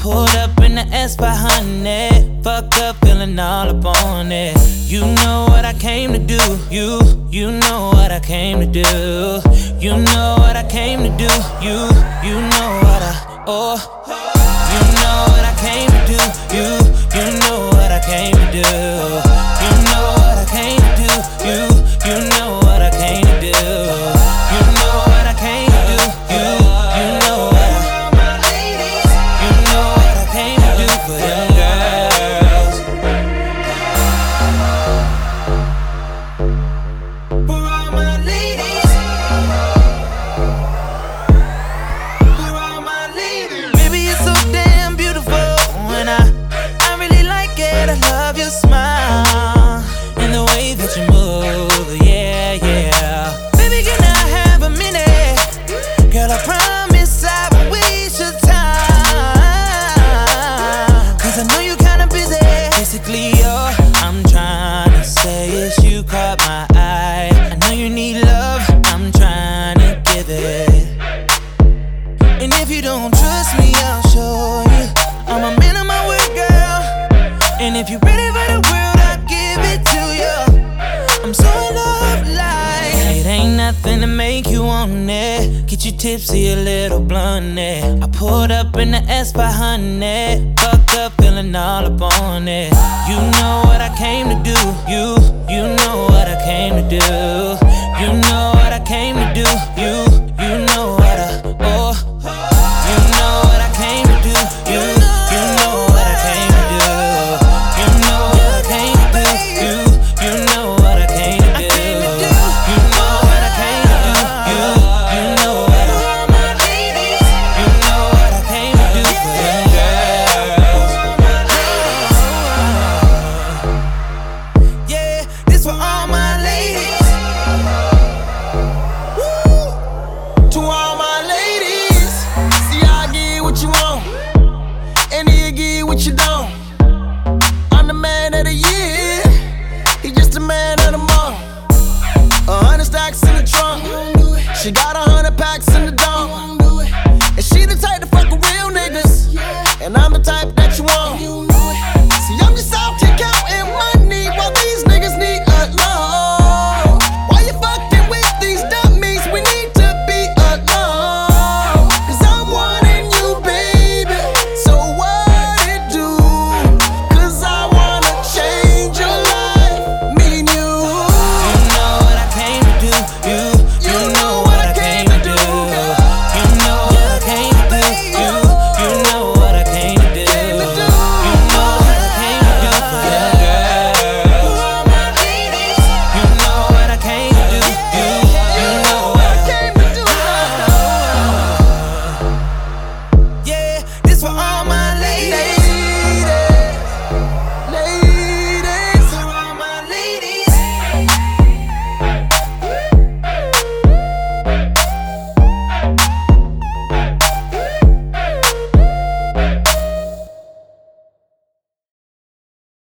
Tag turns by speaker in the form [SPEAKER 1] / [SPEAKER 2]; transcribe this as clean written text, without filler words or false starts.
[SPEAKER 1] pulled up in the S500, fucked up, feeling all up on it. You know what I came to do. You know what I came to do. You know what I came to do. You know what you know what I came to do. You know what I came to do. You know what I came to do. You know what I came to do. You know what I came to do. You know what I came to do for them girls. For all my ladies. For all my ladies. Baby, you're so damn beautiful, and I really like it. I love your smile and the way that you move, yeah, yeah. Baby, can I have a minute? Girl, I promise I won't waste your time, 'cause I know you're kinda busy. Basically, all I'm trying to say is you caught my eye. I know you need love, I'm trying to give it. And if you don't trust me, I'll show you. I'm a man of my word, girl. And if you're ready for the world, I'll give it to you. I'm so in love, like it ain't nothing to make you want it. Get you tipsy, a little blunt, I pulled up in the S500, fucked up, feeling all up on it. You know what I came to do. You know what I came to do. You know what I came to do. You know what you know what I came to do. You know what I came to do. You know what I came to do. You know what I came to do. You know what I came to do. You know what I came to do for them girls. Yeah, this for all my ladies. Woo. To all my ladies, see I give what you want, and he give what you don't. I'm the man of the year, he just the man of the month. 100 stacks in the trunk, she got 100 packs in the dome. And she the type to fuck with real niggas, and I'm the type